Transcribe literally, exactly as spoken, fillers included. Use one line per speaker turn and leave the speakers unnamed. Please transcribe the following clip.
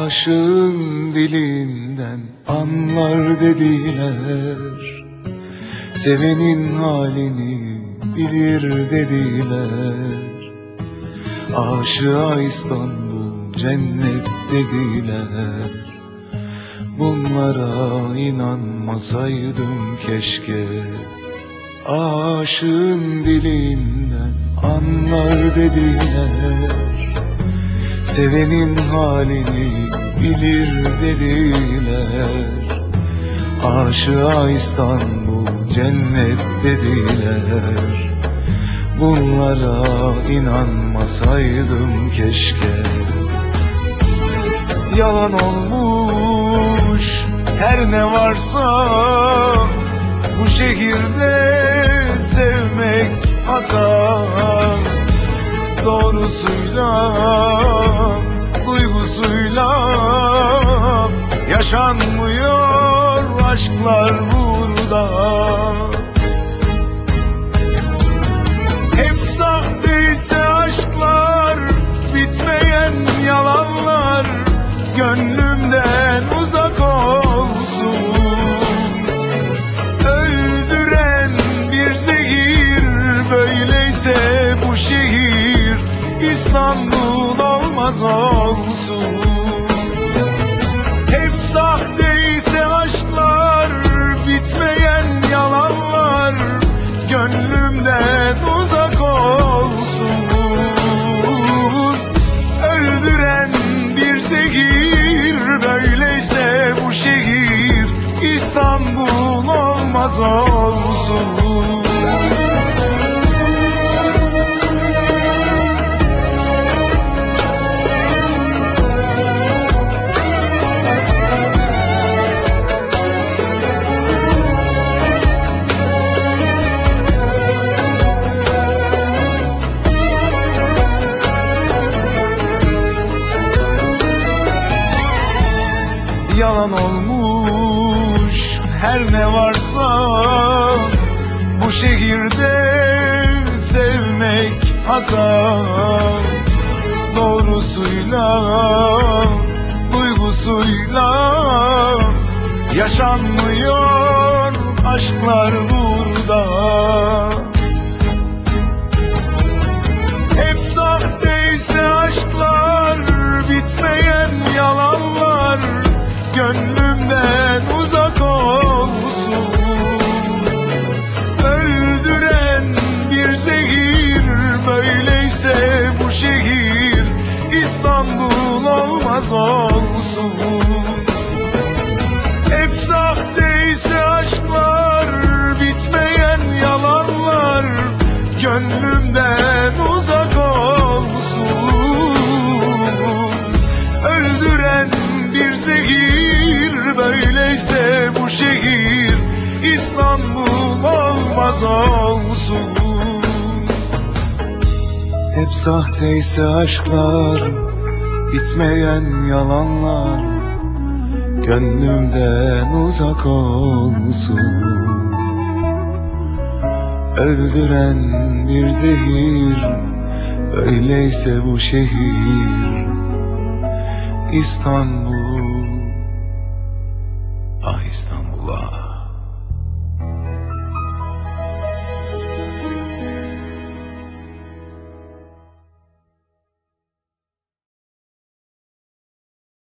Aşığın dilinden anlar dediler, sevenin halini bilir dediler. Aşığa İstanbul cennet dediler. Bunlara inanmasaydım keşke. Aşığın dilinden anlar dediler, sevenin halini bilir dediler. Aşığa İstanbul cennet dediler. Bunlara inanmasaydım keşke. Yalan olmuş her ne varsa, bu şehirde sevmek hata. Doğrusuyla, duygusuyla yaşanmıyor aşklar burada. Hep sahteyse aşklar, bitmeyen yalanlar gönlümden uzak olsun. Öldüren bir zehir, böyleyse bu şehir İstanbul olmaz olsun. Hep sahteyse aşklar, bitmeyen yalanlar gönlümden uzak olsun. Öldüren bir zehir, böyleyse bu şehir İstanbul olmaz olsun. Yalan olmuş her ne varsa, bu şehirde sevmek hata. Doğrusuyla, duygusuyla yaşanmıyor aşklar burada. Hep sahteyse aşklar, bitmeyen yalanlar gönlümden uzak olsun. Öldüren bir zehir, böyleyse bu şehir İstanbul olmaz olsun. Hep sahteyse aşklar, bitmeyen yalanlar gönlümden uzak olsun. Öldüren bir zehir, böyleyse bu şehir İstanbul olmaz olsun. Hep sahteyse aşklar, bitmeyen yalanlar gönlümden uzak olsun. Öldüren bir zehir, böyleyse bu şehir İstanbul, ah İstanbul ah.